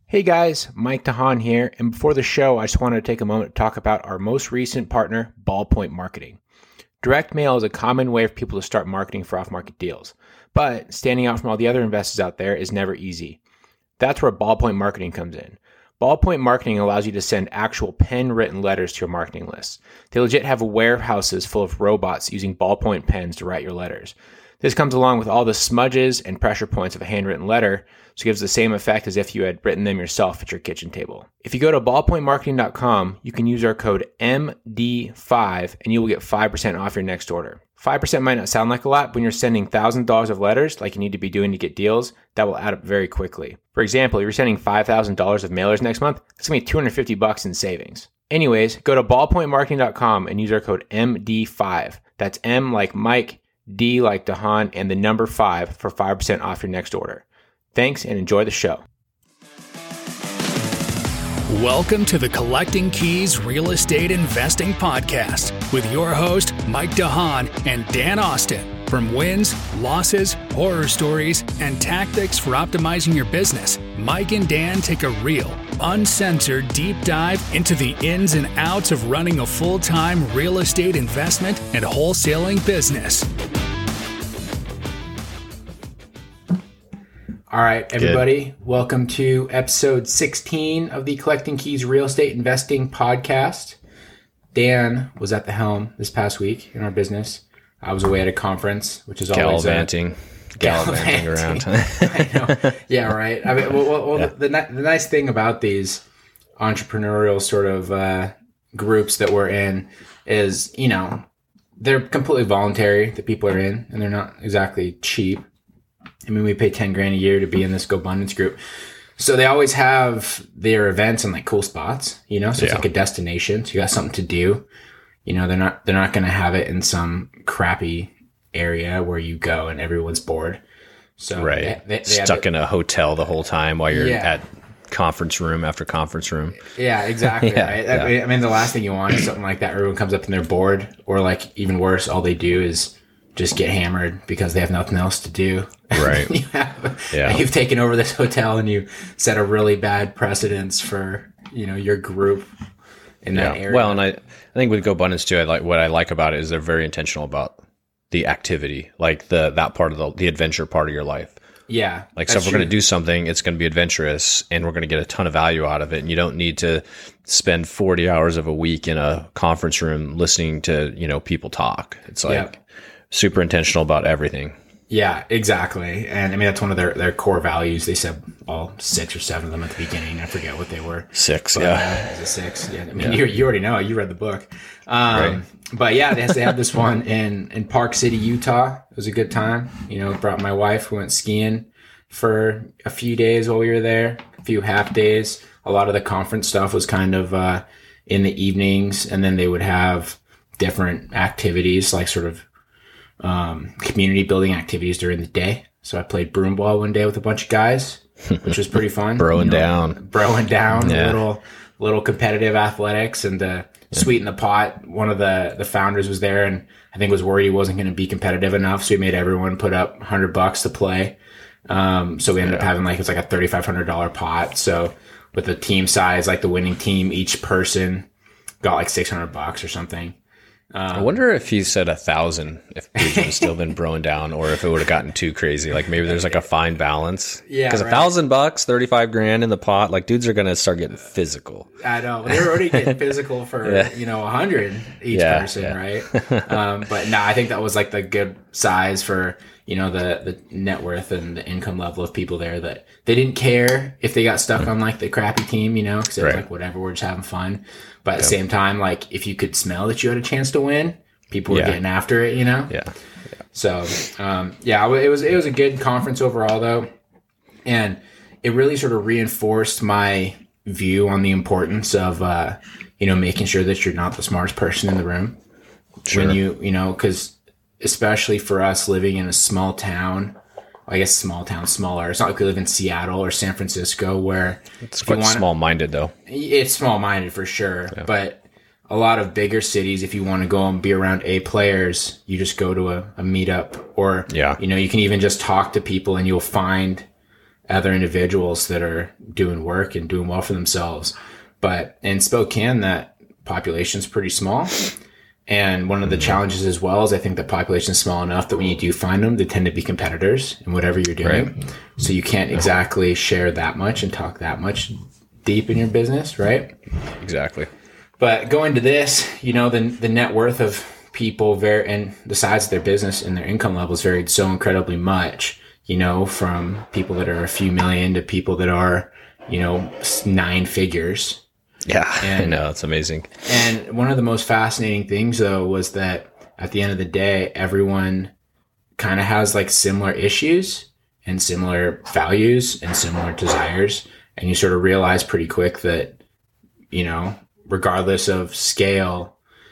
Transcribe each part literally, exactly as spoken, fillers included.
Hey guys, Mike DeHaan here, and before the show, I just wanted to take a moment to talk about our most recent partner, Ballpoint Marketing. Direct mail is a common way for people to start marketing for off-market deals, but standing out from all the other investors out there is never easy. That's where Ballpoint Marketing comes in. Ballpoint Marketing allows you to send actual pen-written letters to your marketing list. They legit have warehouses full of robots using ballpoint pens to write your letters. This comes along with all the smudges and pressure points of a handwritten letter, so it gives the same effect as if you had written them yourself at your kitchen table. If you go to ballpoint marketing dot com, you can use our code M D five and you will get five percent off your next order. five percent might not sound like a lot, but when you're sending one thousand dollars of letters like you need to be doing to get deals, that will add up very quickly. For example, if you're sending five thousand dollars of mailers next month, that's going to be two hundred fifty bucks in savings. Anyways, go to ballpoint marketing dot com and use our code M D five. That's M like Mike, D like DeHaan, and the number five for five percent off your next order. Thanks and enjoy the show. Welcome to the Collecting Keys Real Estate Investing Podcast with your host, Mike DeHaan and Dan Austin. From wins, losses, horror stories, and tactics for optimizing your business, Mike and Dan take a real, uncensored deep dive into the ins and outs of running a full-time real estate investment and wholesaling business. All right, everybody, Good. Welcome to episode sixteen of the Collecting Keys Real Estate Investing Podcast. Dan was at the helm this past week in our business. I was away at a conference, which is always gallivanting, a, gallivanting around. I know. Yeah, right. I mean, well, well yeah. the, the the nice thing about these entrepreneurial sort of uh, groups that we're in is, you know, they're completely voluntary. The people are in, and they're not exactly cheap. I mean, we pay ten grand a year to be in this GoBundance group. So they always have their events in like cool spots, you know, so it's yeah. like a destination. So you got something to do. You know, they're not, they're not going to have it in some crappy area where you go and everyone's bored. So right. They, they, they stuck in a hotel the whole time while you're yeah. at conference room after conference room. Yeah, exactly. yeah, right. Yeah. I mean, the last thing you want is something like that. Everyone comes up and they're bored, or like even worse, all they do is just get hammered because they have nothing else to do. Right. you have, yeah. You've taken over this hotel and you set a really bad precedence for, you know, your group in that yeah. area. Well, and I, I think with GoBundance too, I like what I like about it is they're very intentional about the activity, like the that part of the the adventure part of your life. Yeah. Like, so if we're going to do something, it's going to be adventurous and we're going to get a ton of value out of it. And you don't need to spend forty hours of a week in a conference room listening to, you know, people talk. It's like yep. super intentional about everything. Yeah, exactly. And I mean, that's one of their, their core values. They said all six or seven of them at the beginning. I forget what they were. Six, but, yeah. Uh, is it six? Yeah. I mean, yeah. you, you already know. You read the book. Um, right. But yeah, they, they have this one in, in Park City, Utah. It was a good time. You know, brought my wife. We went skiing for a few days while we were there, a few half days. A lot of the conference stuff was kind of uh, in the evenings. And then they would have different activities, like sort of um, community building activities during the day. So I played broomball one day with a bunch of guys, which was pretty fun. Broing you know, down. Broing down, yeah. a little, little competitive athletics and, uh, yeah. sweeten the pot. One of the, the founders was there and I think was worried he wasn't going to be competitive enough. So he made everyone put up a hundred bucks to play. Um, so we ended yeah. up having like, it's like a thirty-five hundred dollars pot. So with the team size, like the winning team, each person got like six hundred bucks or something. Um, I wonder if he said a thousand, if dudes would have still been broing down, or if it would have gotten too crazy. Like maybe there's like a fine balance. Yeah, because right. a thousand bucks, thirty-five grand in the pot, like dudes are gonna start getting physical. I know they were already getting physical for yeah. you know a hundred each yeah, person, yeah. right? Um, but no, I think that was like the good size for you know the the net worth and the income level of people there. That they didn't care if they got stuck on like the crappy team, you know, because it was right. like whatever, we're just having fun. But at yep. the same time, like if you could smell that you had a chance to win, people were yeah. getting after it, you know? Yeah. yeah. So, um, yeah, it was, it was a good conference overall though. And it really sort of reinforced my view on the importance of, uh, you know, making sure that you're not the smartest person in the room. Sure. When you, you know, cause especially for us living in a small town, I guess small town, smaller. It's not like we live in Seattle or San Francisco where it's quite wanna, small-minded though. It's small-minded for sure. Yeah. But a lot of bigger cities, if you want to go and be around A players, you just go to a, a meetup or, yeah. you know, you can even just talk to people and you'll find other individuals that are doing work and doing well for themselves. But in Spokane, that population is pretty small. And one of the challenges as well is I think the population is small enough that when you do find them, they tend to be competitors in whatever you're doing. Right. So you can't exactly share that much and talk that much deep in your business, right? Exactly. But going to this, you know, the the net worth of people very and the size of their business and their income levels varied so incredibly much, you know, from people that are a few million to people that are, you know, nine figures. Yeah, and, I know. It's amazing. And one of the most fascinating things, though, was that at the end of the day, everyone kind of has like similar issues and similar values and similar desires. And you sort of realize pretty quick that, you know, regardless of scale,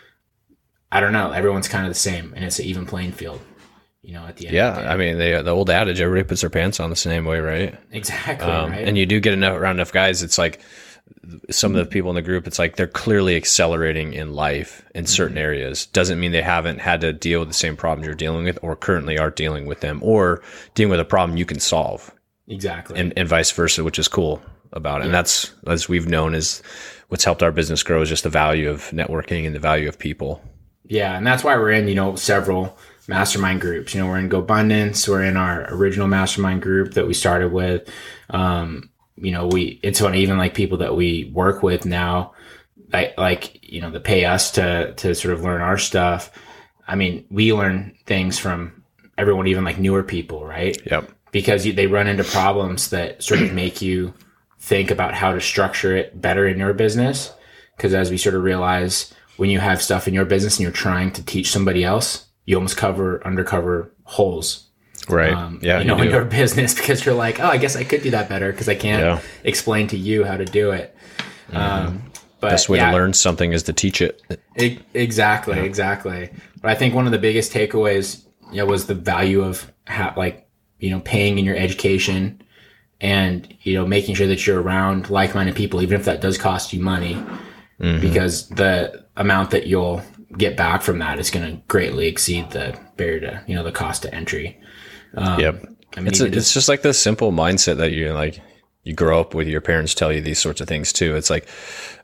I don't know, everyone's kind of the same and it's an even playing field, you know, at the end yeah, of the day. I mean, they, the old adage, everybody puts their pants on the same way, right? Exactly, um, right? And you do get enough around enough guys, it's like some of the people in the group, it's like they're clearly accelerating in life in certain mm-hmm. areas. Doesn't mean they haven't had to deal with the same problems you're dealing with or currently are dealing with them or dealing with a problem you can solve. Exactly. And, and vice versa, which is cool about it. Yeah. And that's, as we've known, is what's helped our business grow is just the value of networking and the value of people. Yeah. And that's why we're in, you know, several mastermind groups. You know, we're in GoBundance. We're in our original mastermind group that we started with. Um, you know, we, it's funny, even like people that we work with now, like, like, you know, that pay us to, to sort of learn our stuff. I mean, we learn things from everyone, even like newer people, right? Yep. Because you, they run into problems that sort of make you think about how to structure it better in your business. Because as we sort of realize, when you have stuff in your business and you're trying to teach somebody else, you almost cover undercover holes. Right. Um, yeah. You know, you in your business, because you're like, oh, I guess I could do that better because I can't yeah. explain to you how to do it. Mm-hmm. Um, but best way yeah, to learn something is to teach it. it exactly, yeah. exactly. But I think one of the biggest takeaways, you know, was the value of ha- like, you know, paying in your education and, you know, making sure that you're around like-minded people, even if that does cost you money, mm-hmm. because the amount that you'll get back from that is going to greatly exceed the barrier to, you know, the cost to entry. Um, yep. I mean, it's, a, just, it's just like the simple mindset that you like, you grow up with, your parents tell you these sorts of things too. It's like,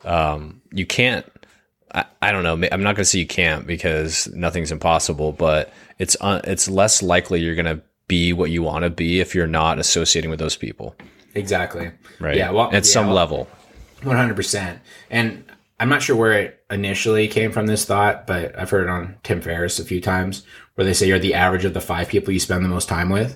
um, you can't, I, I don't know. I'm not going to say you can't because nothing's impossible, but it's, uh, it's less likely you're going to be what you want to be if you're not associating with those people. Exactly. Right. Yeah. Well, at yeah, some well, level. one hundred percent. And I'm not sure where it initially came from, this thought, but I've heard it on Tim Ferriss a few times where they say you're the average of the five people you spend the most time with.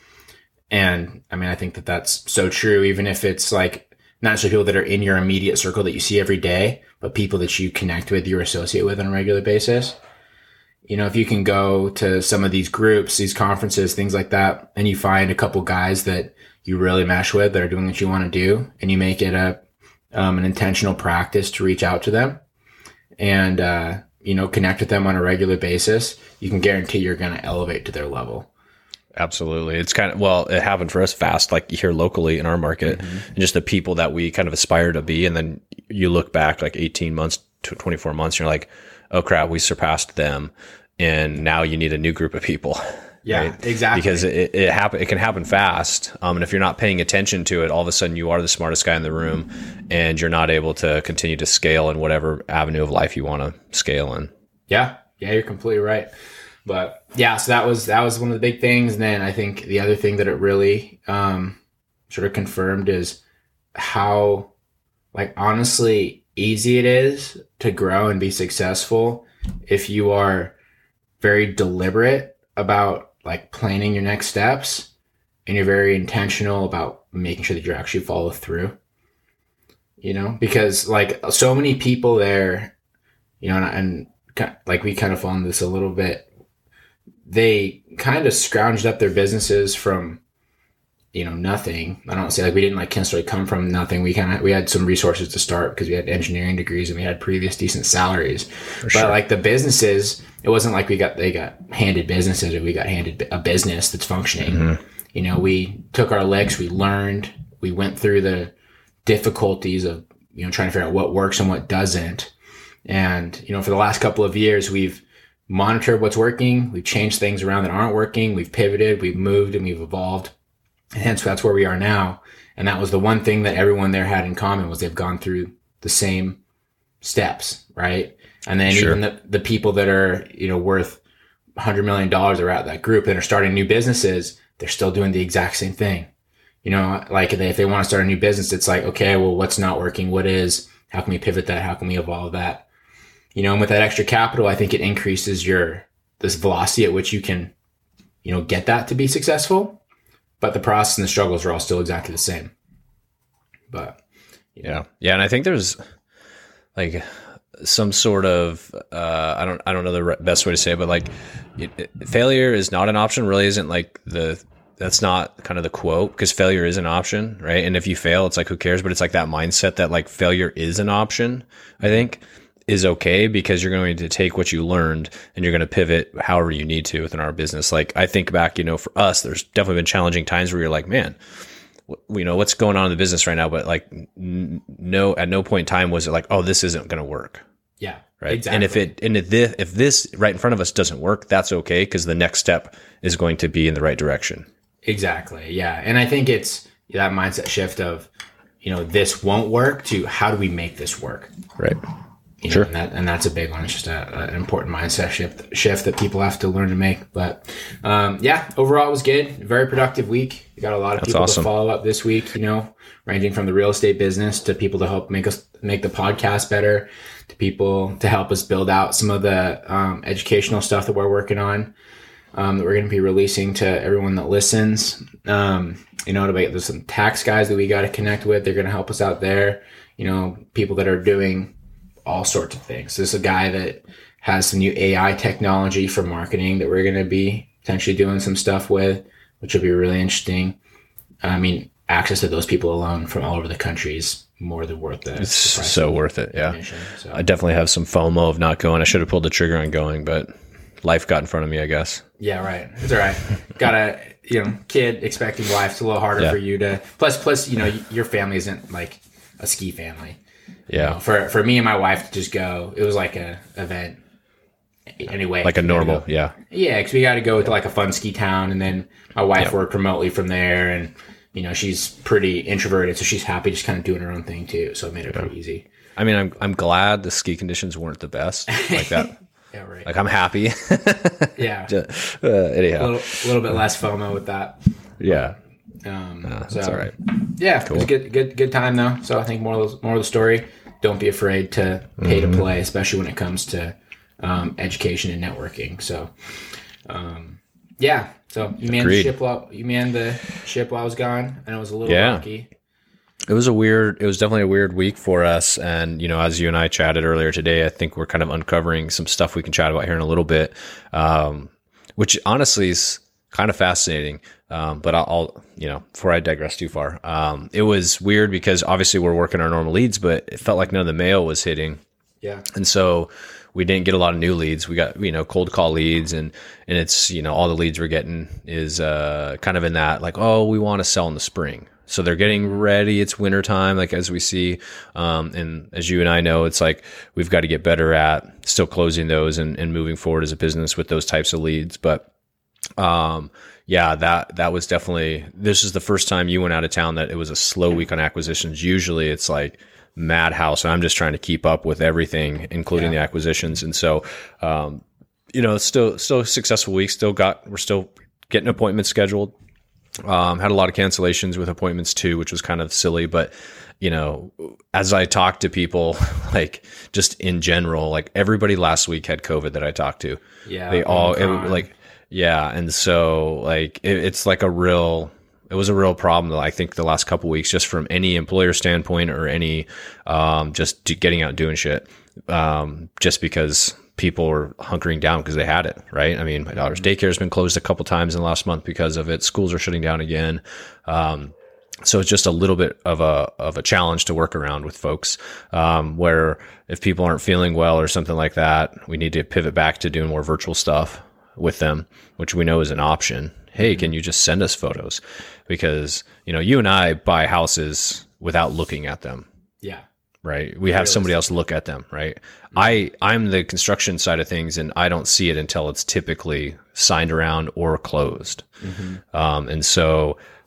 And I mean, I think that that's so true, even if it's like not necessarily people that are in your immediate circle that you see every day, but people that you connect with, you associate with on a regular basis. You know, if you can go to some of these groups, these conferences, things like that, and you find a couple guys that you really mesh with that are doing what you want to do, and you make it a um, an intentional practice to reach out to them and, uh, you know, connect with them on a regular basis, you can guarantee you're going to elevate to their level. Absolutely. It's kind of, well, it happened for us fast, like here locally in our market, mm-hmm. and just the people that we kind of aspire to be. And then you look back like eighteen months to twenty-four months, and you're like, oh crap, we surpassed them. And now you need a new group of people. Yeah, right? exactly. Because it, it happen, it can happen fast. Um, and if you're not paying attention to it, all of a sudden you are the smartest guy in the room and you're not able to continue to scale in whatever avenue of life you want to scale in. Yeah. Yeah. You're completely right. But yeah, so that was, that was one of the big things. And then I think the other thing that it really, um, sort of confirmed is how, like, honestly easy it is to grow and be successful if you are very deliberate about like planning your next steps and you're very intentional about making sure that you actually follow through, you know, because like so many people there, you know, and, and like we kind of fall into this a little bit, they kind of scrounged up their businesses from, you know, nothing. I don't say like we didn't like necessarily come from nothing. We kind of, we had some resources to start because we had engineering degrees and we had previous decent salaries. For sure. But like the businesses, it wasn't like we got, they got handed businesses or we got handed a business that's functioning. Mm-hmm. You know, we took our licks, we learned, we went through the difficulties of, you know, trying to figure out what works and what doesn't. And, you know, for the last couple of years, we've monitored what's working. We've changed things around that aren't working. We've pivoted, we've moved and we've evolved. And hence that's where we are now. And that was the one thing that everyone there had in common was they've gone through the same steps, right? And then sure. even the, the people that are, you know, worth one hundred million dollars are at that group and are starting new businesses, they're still doing the exact same thing. You know, like if they, if they want to start a new business, it's like, okay, well, what's not working? What is? How can we pivot that? How can we evolve that? You know, and with that extra capital, I think it increases your, this velocity at which you can, you know, get that to be successful. But the process and the struggles are all still exactly the same. But, you know. yeah. Yeah. And I think there's like some sort of, uh, I don't, I don't know the best way to say it, but like it, it, failure is not an option, really isn't like the, that's not kind of the quote, because failure is an option, right? And if you fail, it's like, who cares? But it's like that mindset that like failure is an option, I think is okay, because you're going to take what you learned and you're going to pivot however you need to within our business. Like I think back, you know, for us, there's definitely been challenging times where you're like, man, you know, what's going on in the business right now? But like, n- no, at no point in time was it like, oh, this isn't going to work. Yeah. Right. Exactly. And if it, and if this, if this right in front of us doesn't work, that's okay. Cause the next step is going to be in the right direction. Exactly. Yeah. And I think it's that mindset shift of, you know, this won't work to how do we make this work? Right. You sure. Know, and, that, and that's a big one. It's just a, an important mindset shift shift that people have to learn to make. But um, yeah, overall it was good. Very productive week. We got a lot of that's people awesome. to follow up this week, you know, ranging from the real estate business to people to help make us make the podcast better, to people to help us build out some of the um, educational stuff that we're working on. Um, that we're going to be releasing to everyone that listens. Um, you know, to make, there's some tax guys that we got to connect with. They're going to help us out there. You know, people that are doing all sorts of things. There's a guy that has some new A I technology for marketing that we're going to be potentially doing some stuff with, which will be really interesting. I mean, access to those people alone from all over the country is more than worth it. It's so worth it. Yeah. So. I definitely have some FOMO of not going. I should have pulled the trigger on going, but life got in front of me, I guess. Yeah, right. It's all right. Got a, you know, kid expecting wife. It's a little harder yeah. for you to, plus, plus, you know, your family isn't like a ski family. Yeah. You know, for, for me and my wife to just go, it was like a event anyway. Like a normal, go, yeah. Yeah, because we got to go to like a fun ski town, and then my wife yep. worked remotely from there, and, you know, she's pretty introverted, so she's happy just kind of doing her own thing too. So it made it yeah. pretty easy. I mean, I'm I'm glad the ski conditions weren't the best like that. Yeah, right. Like I'm happy. yeah. Just, uh, anyhow, a little, a little bit less FOMO with that. Yeah. Um, uh, so, that's all right. Yeah, cool. It was a good, good, good time though. So I think more of the, more of the story. Don't be afraid to pay mm-hmm. to play, especially when it comes to um, education and networking. So, um, yeah. So you manned the ship while you manned the ship while I was gone, and it was a little yeah. rocky. It was a weird, it was definitely a weird week for us. And, you know, as you and I chatted earlier today, I think we're kind of uncovering some stuff we can chat about here in a little bit, um, which honestly is kind of fascinating. Um, but I'll, I'll, you know, before I digress too far, um, it was weird because obviously we're working our normal leads, but it felt like none of the mail was hitting. Yeah. And so we didn't get a lot of new leads. We got, you know, cold call leads, and, and it's, you know, all the leads we're getting is, uh, kind of in that like, oh, we want to sell in the spring. So they're getting ready. It's winter time, like as we see. Um, and as you and I know, it's like we've got to get better at still closing those and, and moving forward as a business with those types of leads. But, um, yeah, that, that was definitely, this is the first time you went out of town that it was a slow week on acquisitions. Usually it's like madhouse, and I'm just trying to keep up with everything, including yeah. the acquisitions. And so, um, you know, still, still a successful week, still got, we're still getting appointments scheduled. Um, had a lot of cancellations with appointments too, which was kind of silly, but you know, as I talked to people, like just in general, like everybody last week had COVID that I talked to. Yeah. They all it, like, yeah. And so like, it, it's like a real, it was a real problem that I think the last couple of weeks, just from any employer standpoint or any, um, just getting out and doing shit. Um, just because people were hunkering down because they had it, right? I mean, my daughter's daycare has been closed a couple times in the last month because of it. Schools are shutting down again. Um, so it's just a little bit of a, of a challenge to work around with folks, um, where if people aren't feeling well or something like that, we need to pivot back to doing more virtual stuff with them, which we know is an option. Hey, can you just send us photos? Because, you know, you and I buy houses without looking at them. Yeah. Right. We have somebody else look at them. Right. Mm-hmm. I, I'm the construction side of things, and I don't see it until it's typically signed around or closed. Mm-hmm. Um, and so,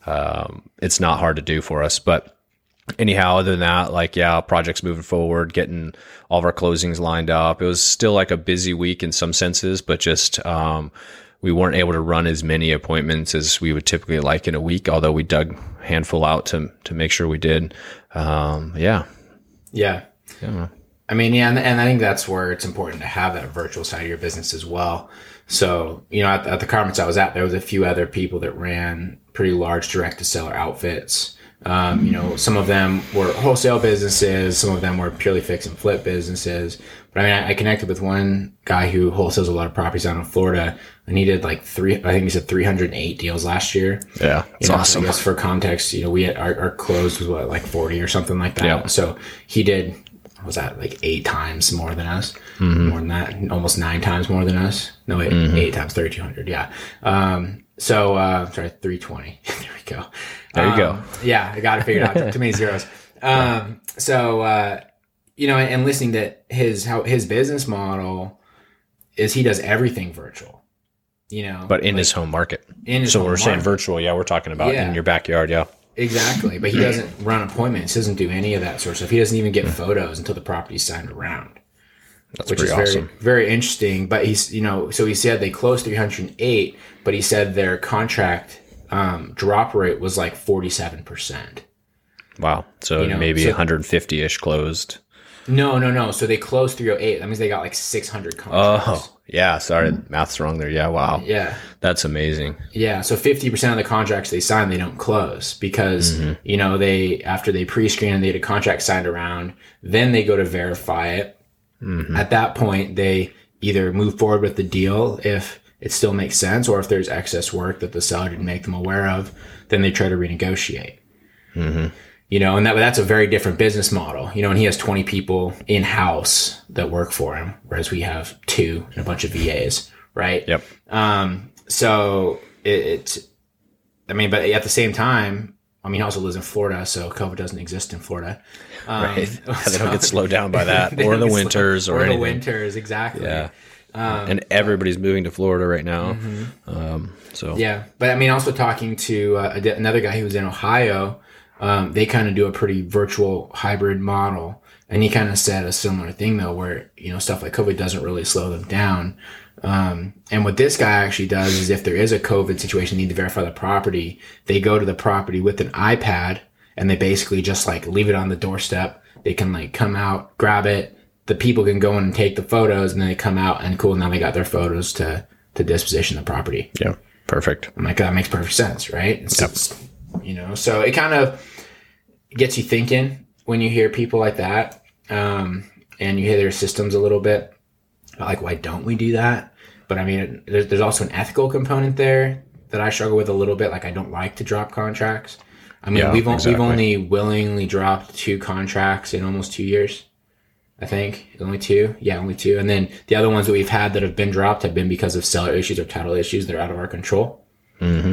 um, it's not hard to do for us. But anyhow, other than that, like, yeah, projects moving forward, getting all of our closings lined up. It was still like a busy week in some senses, but just, um, we weren't able to run as many appointments as we would typically like in a week, although we dug a handful out to, to make sure we did. Um, yeah. Yeah. Yeah. I mean, yeah. And, and I think that's where it's important to have that virtual side of your business as well. So, you know, at, at the conference I was at, there was a few other people that ran pretty large direct to seller outfits. Um, you know, some of them were wholesale businesses, some of them were purely fix and flip businesses. But I mean, I, I connected with one guy who wholesales a lot of properties down in Florida, and he did like three, I think he said three hundred eight deals last year. Yeah, it's you know, awesome. I guess for context, you know, we had our, our close was what, like forty or something like that. Yeah. So he did, what was that, like eight times more than us, mm-hmm. more than that, almost nine times more than us. No, wait, mm-hmm. eight times thirty-two hundred. Yeah. Um, so, uh, sorry, three twenty. There we go. There you um, go. Yeah, I got it figured out. Too many zeros. Um, so, uh, you know, and listening to his, how his business model is, he does everything virtual, you know, but in like, his home market. In his so home we're market. saying virtual. Yeah. We're talking about Yeah. in your backyard. Yeah. Exactly. But he doesn't run appointments. He doesn't do any of that sort of stuff. He doesn't even get photos until the property's signed around. That's which pretty is awesome. very, very interesting. But he's, you know, so he said they closed three hundred eight, but he said their contract um, drop rate was like forty-seven percent. Wow. So You know, maybe so- one hundred fifty ish closed. No, no, no. So they closed three oh eight. That means they got like six hundred contracts. Oh, yeah. Sorry. Math's wrong there. Yeah. Wow. Yeah. That's amazing. Yeah. So fifty percent of the contracts they sign, they don't close because, Mm-hmm. you know, they, after they pre-screen and they had a contract signed around, then they go to verify it. Mm-hmm. At that point, they either move forward with the deal if it still makes sense, or if there's excess work that the seller didn't make them aware of, then they try to renegotiate. Mm-hmm. You know, and that that's a very different business model. You know, and he has twenty people in house that work for him, whereas we have two and a bunch of V As, right? Yep. Um, so it, it's, I mean, but at the same time, I mean, he also lives in Florida, so COVID doesn't exist in Florida. Um, Right. They so- don't get slowed down by that, They or don't the get slow- winters, or, or the anything. winters, exactly. Yeah. Um, And everybody's moving to Florida right now. Um, so yeah, but I mean, also talking to uh, a di- another guy who was in Ohio, um, they kind of do a pretty virtual hybrid model, and he kind of said a similar thing though, where you know stuff like COVID doesn't really slow them down. Um, and what this guy actually does is, if there is a COVID situation, need to verify the property, they go to the property with an iPad, and they basically just like leave it on the doorstep. They can like come out, grab it. The people can go in and take the photos, and then they come out, and cool, now they got their photos to to disposition the property. yeah, perfect. I'm like, that makes perfect sense, right? It's, Yep. it's, you know, so it kind of gets you thinking when you hear people like that, um, and you hear their systems a little bit. Like, why don't we do that? But I mean, there's, there's also an ethical component there that I struggle with a little bit. Like, I don't like to drop contracts. I mean, Yeah, we've, exactly. we've only willingly dropped two contracts in almost two years. I think only two. Yeah, only two. And then the other ones that we've had that have been dropped have been because of seller issues or title issues that are out of our control. Mm-hmm.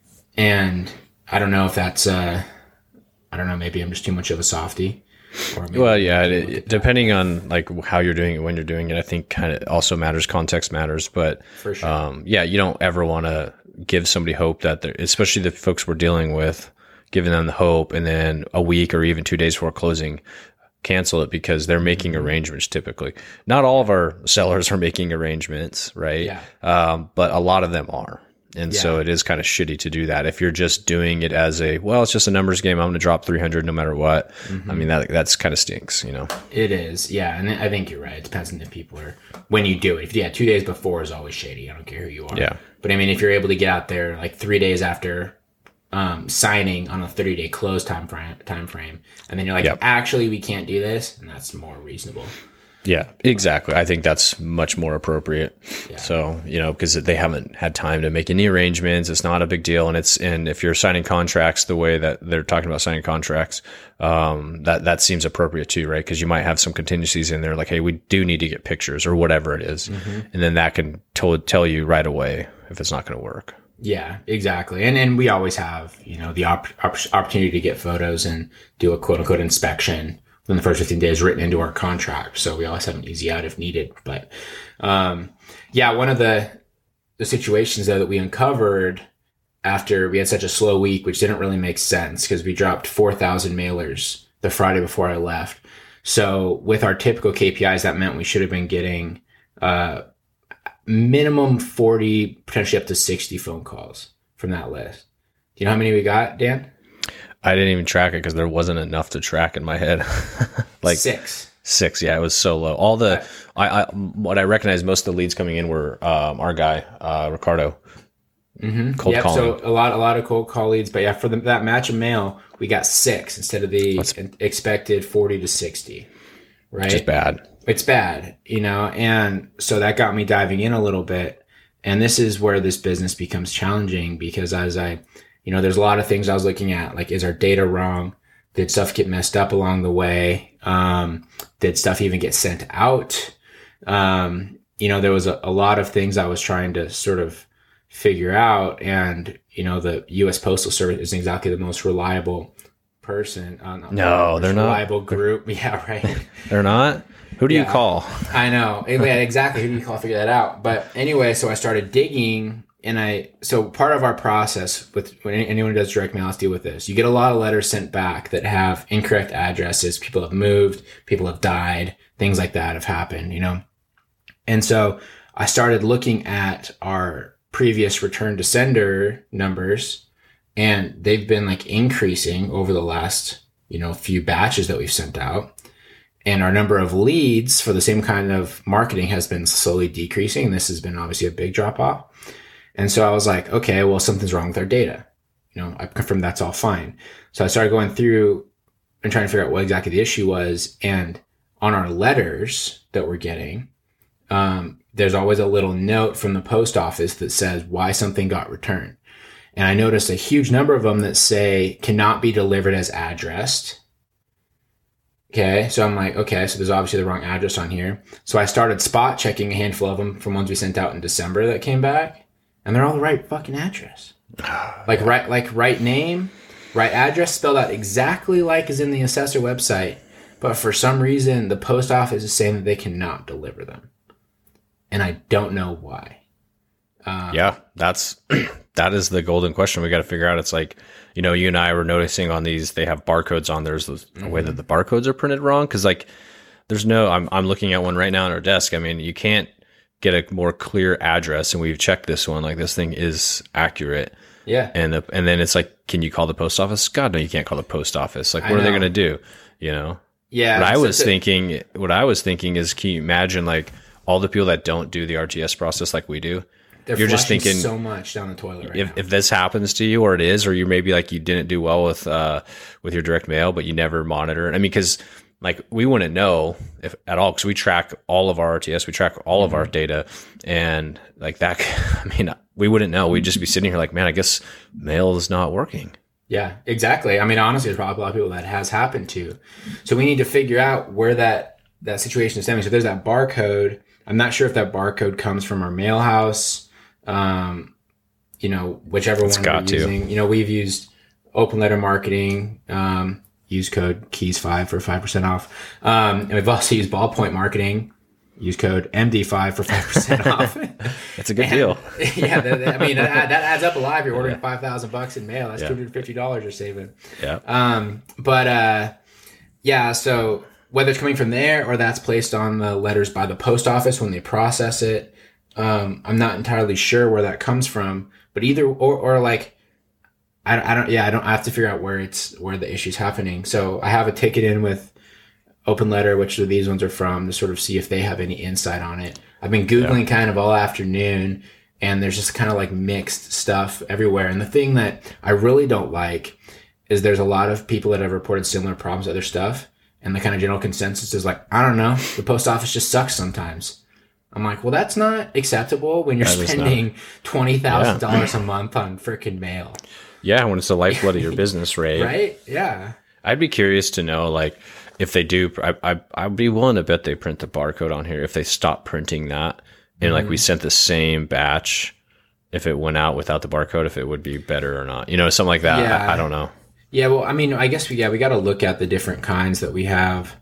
And I don't know if that's, uh, I don't know, maybe I'm just too much of a softie. Or maybe Well, yeah, it, it, depending on like how you're doing it, when you're doing it, I think kind of also matters. Context matters, but For sure. um, yeah, you don't ever want to give somebody hope that they're, especially the folks we're dealing with, giving them the hope, and then a week or even two days before closing, cancel it because they're making arrangements. Typically, not all of our sellers are making arrangements, right? Yeah. Um, but a lot of them are. And Yeah. so it is kind of shitty to do that. If you're just doing it as a, well, it's just a numbers game, I'm going to drop three hundred no matter what. Mm-hmm. I mean, that that's kind of stinks, you know? It is, yeah, and I think you're right. It depends on if people are, when you do it. If, yeah, two days before is always shady. I don't care who you are. Yeah. But I mean, if you're able to get out there like three days after um, signing on a thirty day close time frame, time frame, and then you're like, Yep. actually, we can't do this, and that's more reasonable. Yeah, exactly. I think that's much more appropriate. Yeah. So, you know, because they haven't had time to make any arrangements. It's not a big deal. And it's, and if you're signing contracts the way that they're talking about signing contracts, um, that, that seems appropriate too, right? Because you might have some contingencies in there, like, hey, we do need to get pictures or whatever it is. Mm-hmm. And then that can to- tell you right away if it's not going to work. Yeah, exactly. And and we always have, you know, the op- op- opportunity to get photos and do a quote unquote inspection within the first fifteen days written into our contract. So we always have an easy out if needed. But, um, yeah, one of the, the situations though that we uncovered, after we had such a slow week, which didn't really make sense because we dropped four thousand mailers the Friday before I left. So with our typical K P Is, that meant we should have been getting uh, minimum forty, potentially up to sixty phone calls from that list. Do you know how many we got, Dan? I didn't even track it because there wasn't enough to track in my head. Like six. Six, yeah, it was so low. All the, I, I what I recognize, most of the leads coming in were um, our guy, uh, Ricardo. Mm-hmm. Cold yep, calling. So a lot, a lot of cold call leads, but yeah, for the, that match of mail, we got six instead of the That's, expected forty to sixty. Right, which is bad. It's bad, you know, and so that got me diving in a little bit. And this is where this business becomes challenging because as I, you know, there's a lot of things I was looking at, like, is our data wrong? Did stuff get messed up along the way? Um, did stuff even get sent out? Um, you know, there was a, a lot of things I was trying to sort of figure out. And, you know, the U S Postal Service isn't exactly the most reliable person. Uh, no, they're not. Reliable group. Yeah, right. They're not? Who do yeah, you call? I know. Yeah, exactly. Who do you call to figure that out? But anyway, so I started digging. And I, so part of our process with when anyone who does direct mail has to deal with this. You get a lot of letters sent back that have incorrect addresses. People have moved, people have died, things like that have happened, you know? And so I started looking at our previous return to sender numbers, and they've been like increasing over the last, you know, few batches that we've sent out. And our number of leads for the same kind of marketing has been slowly decreasing. And this has been obviously a big drop off. And so I was like, okay, well, something's wrong with our data. You know, I confirmed that's all fine. So I started going through and trying to figure out what exactly the issue was. And on our letters that we're getting, um, there's always a little note from the post office that says why something got returned. And I noticed a huge number of them that say cannot be delivered as addressed. Okay. So I'm like, okay, so there's obviously the wrong address on here. So I started spot checking a handful of them from ones we sent out in December that came back. And they're all the right fucking address. Like right, like right name, right address, spelled out exactly like is in the assessor website. But for some reason, the post office is saying that they cannot deliver them. And I don't know why. Um, yeah, that's, that is the golden question we got to figure out. It's like, you know, you and I were noticing on these, they have barcodes on, there's the mm-hmm. way that the barcodes are printed wrong. Cause like, there's no, I'm, I'm looking at one right now on our desk. I mean, you can't get a more clear address, and we've checked this one, like this thing is accurate. Yeah. And the, and then it's like, can you call the post office? God, no, you can't call the post office. Like, what are they going to do? You know? Yeah. What I was thinking, what I was thinking is, can you imagine like all the people that don't do the R T S process like we do? They're You're just thinking so much down the toilet right if, now. If this happens to you, or it is, or you maybe like you didn't do well with, uh, with your direct mail, but you never monitor it. I mean, cause like we wouldn't know if at all, because we track all of our R T S, we track all mm-hmm. of our data, and like that. I mean, we wouldn't know. We'd just be sitting here like, man, I guess mail is not working. Yeah, exactly. I mean, honestly, there's probably a lot of people that has happened to. So we need to figure out where that that situation is stemming. So there's that barcode. I'm not sure if that barcode comes from our mail house. Um, you know, whichever it's one got we're to. using. You know, we've used Open Letter Marketing. Um, use code keys five for five percent off. Um, and we've also used Ballpoint Marketing. Use code M D five for five percent off. It's a good and, deal. Yeah. That, I mean, that, that adds up a lot. If you're ordering five thousand bucks in mail, that's yeah. two hundred fifty dollars you're saving. Yeah. Um, but, uh, yeah, so whether it's coming from there or that's placed on the letters by the post office when they process it, um, I'm not entirely sure where that comes from, but either, or, or like, I, I don't, yeah, I don't I have to figure out where it's, where the issue's happening. So I have a ticket in with Open Letter, which these ones are from, to sort of see if they have any insight on it. I've been Googling yeah. kind of all afternoon, and there's just kind of like mixed stuff everywhere. And the thing that I really don't like is there's a lot of people that have reported similar problems to other stuff. And the kind of general consensus is like, I don't know, the post office just sucks sometimes. I'm like, well, that's not acceptable when you're that spending twenty thousand dollars yeah. a month on freaking mail. Yeah, when it's the lifeblood of your business, right? Right? Yeah. I'd be curious to know, like, if they do, I, I, I'd be willing to bet they print the barcode on here. If they stop printing that, and mm-hmm. like we sent the same batch, if it went out without the barcode, if it would be better or not. You know, something like that. Yeah. I, I don't know. Yeah, well, I mean, I guess we, yeah, we got to look at the different kinds that we have,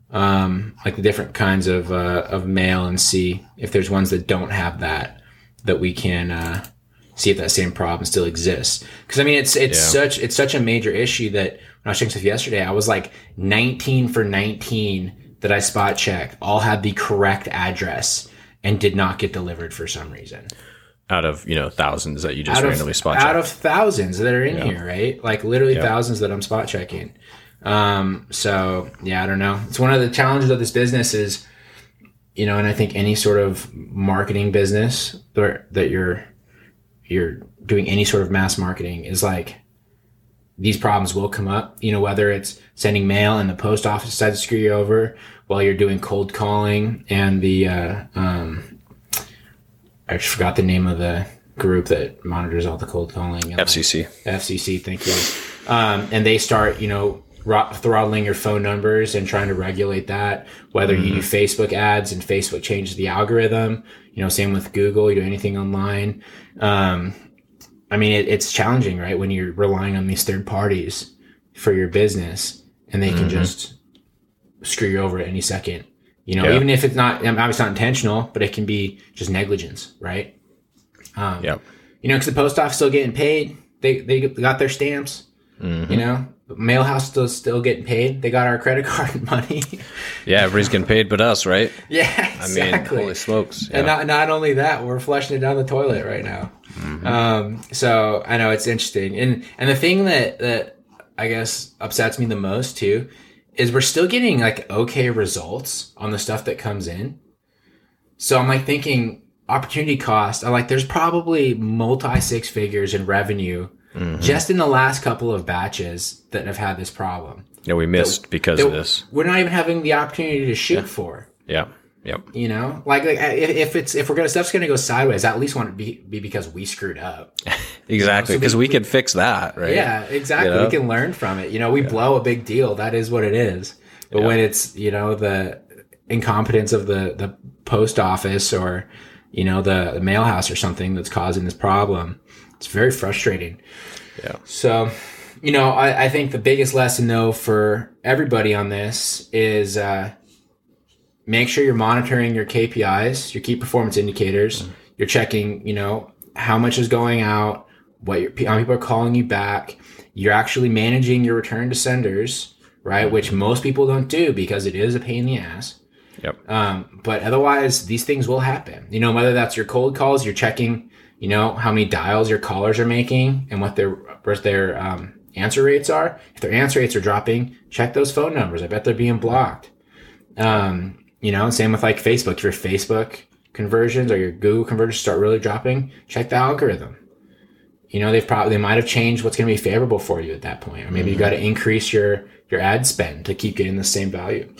um, like the different kinds of, uh, of mail, and see if there's ones that don't have that, that we can, uh, see if that same problem still exists. Because I mean, it's it's yeah. such it's such a major issue that when I was checking stuff yesterday, I was like nineteen for nineteen that I spot checked all had the correct address and did not get delivered for some reason. Out of, you know, thousands that you just out randomly of, spot check. Out of thousands that are in yeah. here, right? Like literally yeah. thousands that I'm spot checking. Um, so yeah, I don't know. It's one of the challenges of this business is, you know, and I think any sort of marketing business that, that you're, you're doing any sort of mass marketing is like, these problems will come up, you know, whether it's sending mail and the post office decides to screw you over while you're doing cold calling and the, uh, um, I just forgot the name of the group that monitors all the cold calling. F C C. F C C, thank you. Um, and they start, you know, throttling your phone numbers and trying to regulate that, whether mm-hmm. you do Facebook ads and Facebook changes the algorithm, you know, same with Google, you do anything online. Um, I mean, it, it's challenging, right? When you're relying on these third parties for your business and they can mm-hmm. just screw you over at any second, you know, yeah. even if it's not, obviously not intentional, but it can be just negligence, right? Um, yeah. You know, cause the post office still getting paid. They, they got their stamps, mm-hmm. you know, mail house still, still getting paid. They got our credit card money. Yeah. Everybody's getting paid but us, right? Yeah, exactly. I mean, holy smokes. Yeah. And not, not only that, we're flushing it down the toilet right now. Mm-hmm. Um, so I know it's interesting. And, and the thing that, that I guess upsets me the most too, is we're still getting like okay results on the stuff that comes in. So I'm like thinking opportunity cost. I'm like, there's probably multi six figures in revenue mm-hmm. just in the last couple of batches that have had this problem. Yeah, we missed that, because that of this. We're not even having the opportunity to shoot yeah. for. Yeah. Yep. You know, like, like if, if it's if we're gonna stuff's gonna go sideways, I at least want it to be, be because we screwed up. Exactly, because you know? so we, we can fix that, right? Yeah, exactly. You know? We can learn from it. You know, we yeah. blow a big deal. That is what it is. But yeah. when it's, you know, the incompetence of the the post office or, you know, the, the mail house or something that's causing this problem, it's very frustrating. Yeah. So, you know, I, I think the biggest lesson though for everybody on this is. uh Make sure you're monitoring your K P Is, your key performance indicators. Mm-hmm. You're checking, you know, how much is going out, what your, how people are calling you back. You're actually managing your return to senders, right? Mm-hmm. Which most people don't do because it is a pain in the ass. Yep. Um, but otherwise, these things will happen. You know, whether that's your cold calls, you're checking, you know, how many dials your callers are making and what their what their um, answer rates are. If their answer rates are dropping, check those phone numbers. I bet they're being blocked. Um, You know, same with like Facebook. If your Facebook conversions or your Google conversions start really dropping, check the algorithm. You know, they've probably, they might have changed what's going to be favorable for you at that point. Or maybe mm-hmm. you got to increase your, your ad spend to keep getting the same value.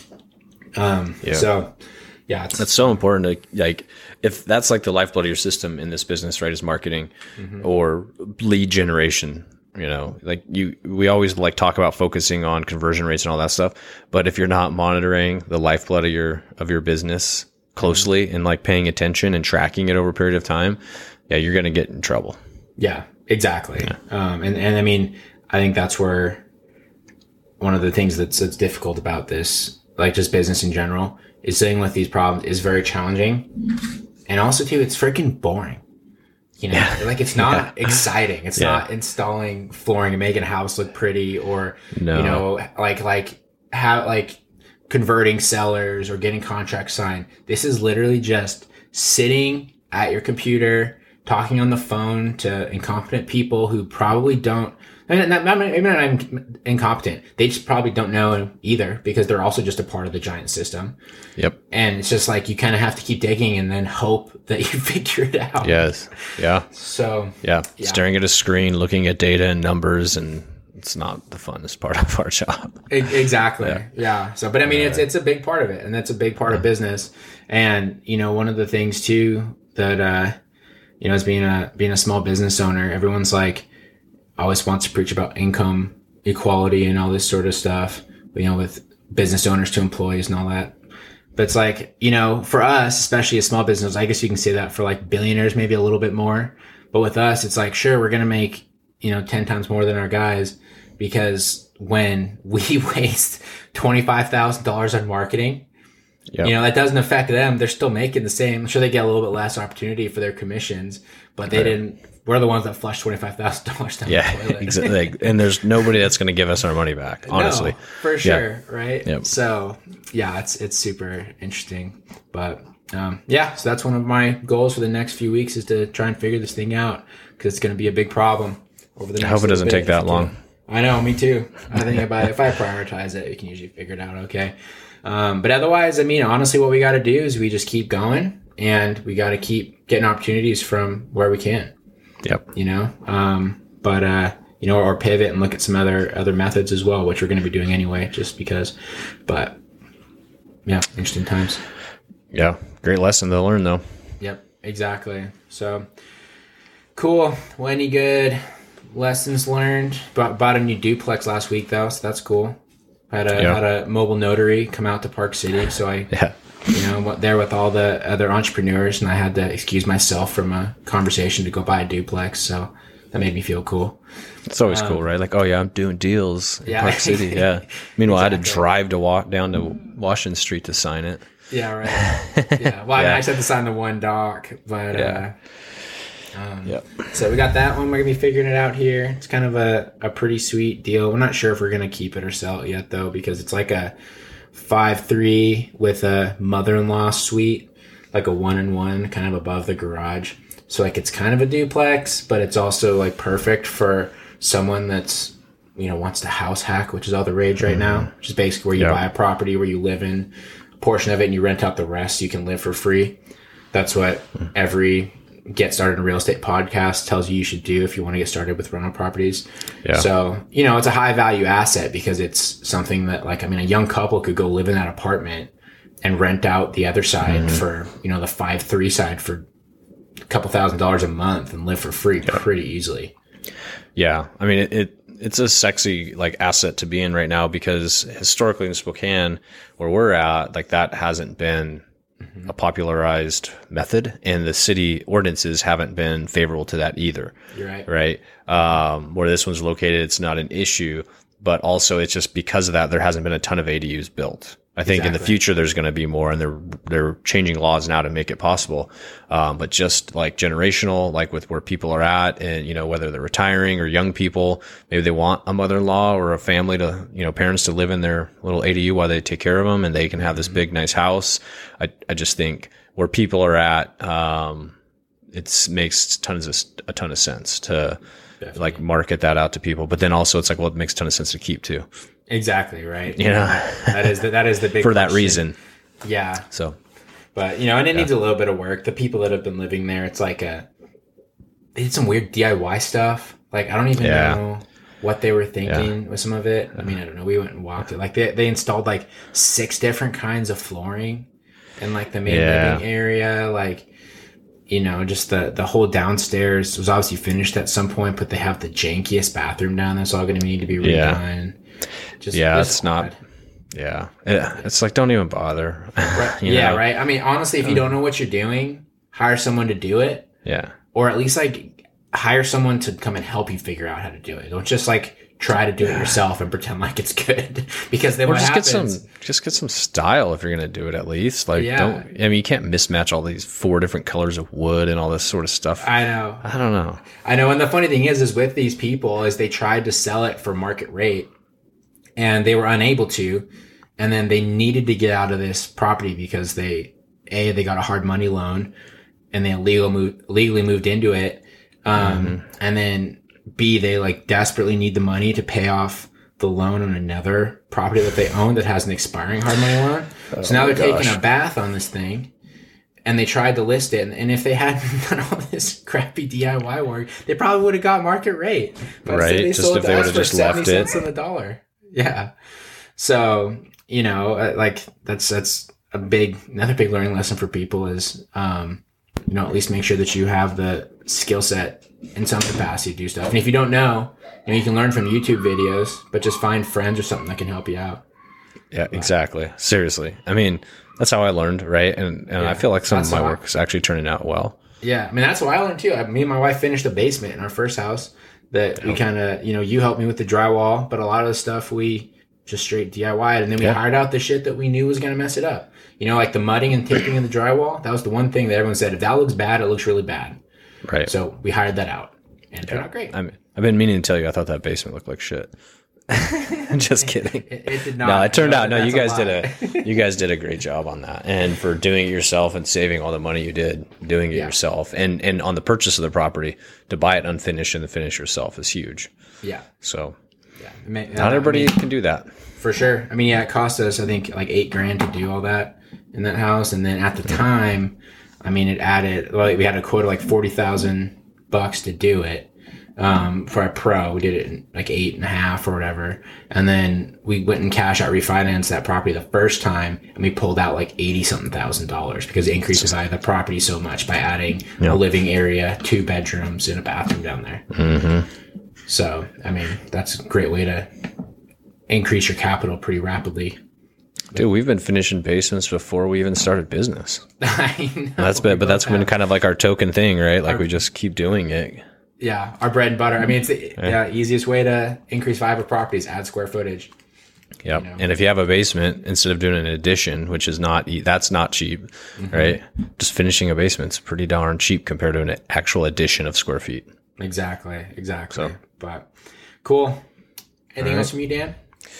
Um, yeah. So yeah, it's, that's so important to like, if that's like the lifeblood of your system in this business, right? Is marketing mm-hmm. or lead generation. You know, like you, we always like talk about focusing on conversion rates and all that stuff. But if you're not monitoring the lifeblood of your, of your business closely mm-hmm. and like paying attention and tracking it over a period of time, yeah, you're going to get in trouble. Yeah, exactly. Yeah. Um, and, and I mean, I think that's where one of the things that's, that's difficult about this, like just business in general, is dealing with these problems is very challenging. And also too, it's freaking boring. You know, yeah. like it's not yeah. exciting. It's yeah. not installing flooring and making a house look pretty or, no. you know, like, like how, like converting sellers or getting contracts signed. This is literally just sitting at your computer, talking on the phone to incompetent people who probably don't, and not, not, maybe not even incompetent. They just probably don't know either because they're also just a part of the giant system. Yep. And it's just like, you kind of have to keep digging and then hope that you figure it out. Yes. Yeah. So. Yeah. yeah. Staring at a screen, looking at data and numbers, and it's not the funnest part of our job. Exactly. Yeah. yeah. So, but I mean, it's, it's a big part of it, and that's a big part yeah. of business. And, you know, one of the things too that, uh, you know, as being a, being a small business owner, everyone's like, always wants to preach about income equality and all this sort of stuff, you know, with business owners to employees and all that. But it's like, you know, for us, especially a small business, I guess you can say that for like billionaires, maybe a little bit more. But with us, it's like, sure, we're going to make, you know, ten times more than our guys, because when we waste twenty-five thousand dollars on marketing, yep. you know, that doesn't affect them. They're still making the same. I'm sure they get a little bit less opportunity for their commissions, but they right. didn't we're the ones that flush twenty-five thousand dollars down yeah, the toilet. exactly. And there's nobody that's going to give us our money back, honestly. No, for sure, yeah. right? Yep. So, yeah, it's it's super interesting. But, um, yeah, so that's one of my goals for the next few weeks is to try and figure this thing out because it's going to be a big problem over the next I hope it doesn't bit, take that long. I know, me too. I think if I, if I prioritize it, we can usually figure it out okay. Um, but otherwise, I mean, honestly, what we got to do is we just keep going and we got to keep getting opportunities from where we can. Yep. You know, um, but, uh, you know, or pivot and look at some other, other methods as well, which we're going to be doing anyway, just because, but yeah, interesting times. Yeah. Great lesson to learn though. Yep, exactly. So cool. Well, any good lessons learned? Bought, bought a new duplex last week though, so that's cool. Had a yeah. had a mobile notary come out to Park City, so I, yeah. you know, there with all the other entrepreneurs, and I had to excuse myself from a conversation to go buy a duplex. So that made me feel cool. It's always um, cool, right? Like, oh yeah, I'm doing deals in yeah. Park City. Yeah. Meanwhile, Exactly. I had to drive to walk down to Washington Street to sign it. Yeah, right. Yeah. Well, I, mean, Yeah. I just had to sign the one doc, but Yeah. uh, um, Yep. so we got that one. We're gonna be figuring it out here. It's kind of a, a pretty sweet deal. We're not sure if we're gonna keep it or sell it yet though, because it's like a five three with a mother-in-law suite, like a one in one, kind of above the garage. So like it's kind of a duplex, but it's also like perfect for someone that's, you know, wants to house hack, which is all the rage right now, which is basically where you Yep. buy a property where you live in a portion of it and you rent out the rest so you can live for free. That's what every Get Started in Real Estate podcast tells you you should do if you want to get started with rental properties. Yeah. So, you know, it's a high value asset because it's something that, like, I mean, a young couple could go live in that apartment and rent out the other side mm-hmm. for, you know, the five three side for a couple thousand dollars a month and live for free yeah. pretty easily. Yeah. I mean, it, it it's a sexy like asset to be in right now because historically in Spokane, where we're at, like that hasn't been mm-hmm. a popularized method, and the city ordinances haven't been favorable to that either. You're right. Right. Um, where this one's located, it's not an issue, but also it's just because of that, there hasn't been a ton of A D Us built. I think exactly. in the future, there's going to be more, and they're, they're changing laws now to make it possible. Um, but just like generational, like with where people are at and, you know, whether they're retiring or young people, maybe they want a mother-in-law or a family to, you know, parents to live in their little A D U while they take care of them and they can have this big, nice house. I, I just think where people are at, um, it makes tons of, a ton of sense to Definitely. like market that out to people. But then also it's like, well, it makes a ton of sense to keep too. Exactly. Right. You know, that is the, that is the big for question. that reason. Yeah. So, but you know, and it yeah. needs a little bit of work. The people that have been living there, it's like a, they did some weird D I Y stuff. Like, I don't even yeah. know what they were thinking yeah. with some of it. I mean, I don't know. We went and walked it. Like they, they installed like six different kinds of flooring in like the main yeah. living area. Like, you know, just the, the whole downstairs was obviously finished at some point, but they have the jankiest bathroom down there. It's all going to need to be redone. Yeah. Just, yeah, just it's odd. not. Yeah, it's like don't even bother. Right. you yeah, know? right. I mean, honestly, if you don't know what you're doing, hire someone to do it. Yeah, or at least like hire someone to come and help you figure out how to do it. Don't just like try to do it yourself and pretend like it's good because then or what just happens? Get some, just get some style if you're gonna do it at least. Like, yeah. don't. I mean, you can't mismatch all these four different colors of wood and all this sort of stuff. I know. I don't know. I know. And the funny thing is, is with these people, is they tried to sell it for market rate. And they were unable to, and then they needed to get out of this property because they, A, they got a hard money loan, and they illegal moved, legally moved into it. Um, mm-hmm. And then B, they like desperately need the money to pay off the loan on another property that they own that has an expiring hard money loan. Oh, so now they're gosh. taking a bath on this thing, and they tried to list it. And, and if they hadn't done all this crappy D I Y work, they probably would have got market rate. But right. They just if they would have just left it. seventy cents on the dollar. Yeah. So, you know, like that's, that's a big, another big learning lesson for people is, um, you know, at least make sure that you have the skill set in some capacity to do stuff. And if you don't know, you know, you can learn from YouTube videos, but just find friends or something that can help you out. Yeah, but, exactly. Seriously. I mean, that's how I learned. Right. And, and yeah, I feel like some of my work is actually turning out well. Yeah. I mean, that's what I learned too. I, me and my wife finished a basement in our first house. That we kind of, you know, you helped me with the drywall, but a lot of the stuff we just straight D I Y'd, and then we yeah. hired out the shit that we knew was going to mess it up. You know, like the mudding and taping of the drywall. That was the one thing that everyone said, if that looks bad, it looks really bad. Right. So we hired that out. and it turned out great. I mean, I've been meaning to tell you, I thought that basement looked like shit. Just kidding. It, it did not. No, it turned out. No, you guys a did a you guys did a great job on that, and for doing it yourself and saving all the money you did doing it yeah. yourself, and and on the purchase of the property to buy it unfinished and the finish yourself is huge. Yeah. So, yeah, may, not uh, everybody I mean, can do that. For sure. I mean, yeah, it cost us I think like eight grand to do all that in that house, and then at the time, I mean, it added like we had a quota like forty thousand bucks to do it. Um, for a pro, we did it in like eight and a half or whatever. And then we went and cash out refinanced that property the first time, and we pulled out like eighty something thousand dollars because it increased the value of the property so much by adding yeah. a living area, two bedrooms, and a bathroom down there. Mm-hmm. So, I mean, that's a great way to increase your capital pretty rapidly. Dude, we've been finishing basements before we even started business. I know. That's been, but that's have. been kind of like our token thing, right? Like our, we just keep doing it. Yeah, our bread and butter. I mean, it's the yeah. Yeah, easiest way to increase value of properties, add square footage. Yep. You know? And if you have a basement, instead of doing an addition, which is not, that's not cheap, mm-hmm. right? Just finishing a basement's pretty darn cheap compared to an actual addition of square feet. Exactly, exactly. So, but cool. Anything right. else from you, Dan?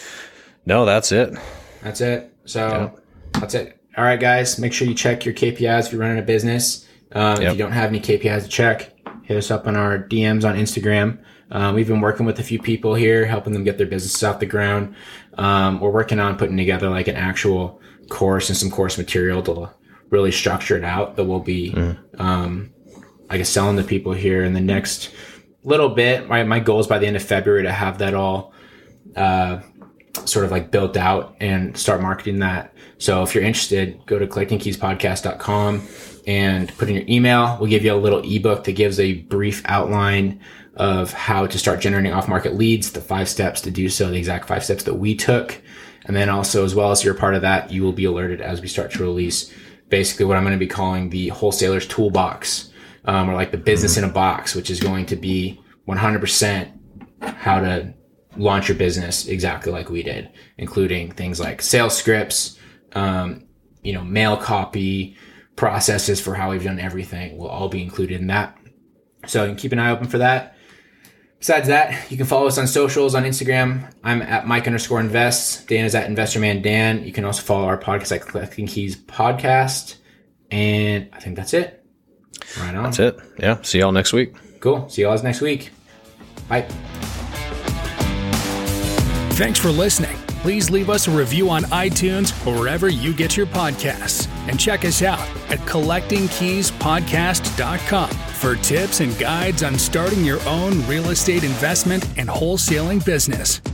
No, that's it. That's it. So yeah. that's it. All right, guys, make sure you check your K P Is if you're running a business. Um, yep. If you don't have any K P Is to check, hit us up on our D Ms on Instagram. Um, we've been working with a few people here, helping them get their businesses off the ground. Um, we're working on putting together like an actual course and some course material to really structure it out that we'll be, mm. um, I guess, selling to people here in the next little bit. My, my goal is by the end of February to have that all, uh, sort of like built out and start marketing that. So if you're interested, go to collecting keys podcast dot com and put in your email. We'll give you a little ebook that gives a brief outline of how to start generating off-market leads, the five steps to do so, the exact five steps that we took. And then also, as well as you're a part of that, you will be alerted as we start to release basically what I'm going to be calling the wholesaler's toolbox, um, or like the business in a box, which is going to be one hundred percent how to launch your business exactly like we did, including things like sales scripts, um, you know, mail copy, processes for how we've done everything will all be included in that. So you can keep an eye open for that. Besides that, you can follow us on socials on Instagram. I'm at Mike underscore invests. Dan is at InvestorMan Dan. You can also follow our podcast at Collecting Keys Podcast. And I think that's it. Right on. That's it. Yeah. See y'all next week. Cool. See y'all next week. Bye. Thanks for listening. Please leave us a review on iTunes or wherever you get your podcasts. And check us out at collecting keys podcast dot com for tips and guides on starting your own real estate investment and wholesaling business.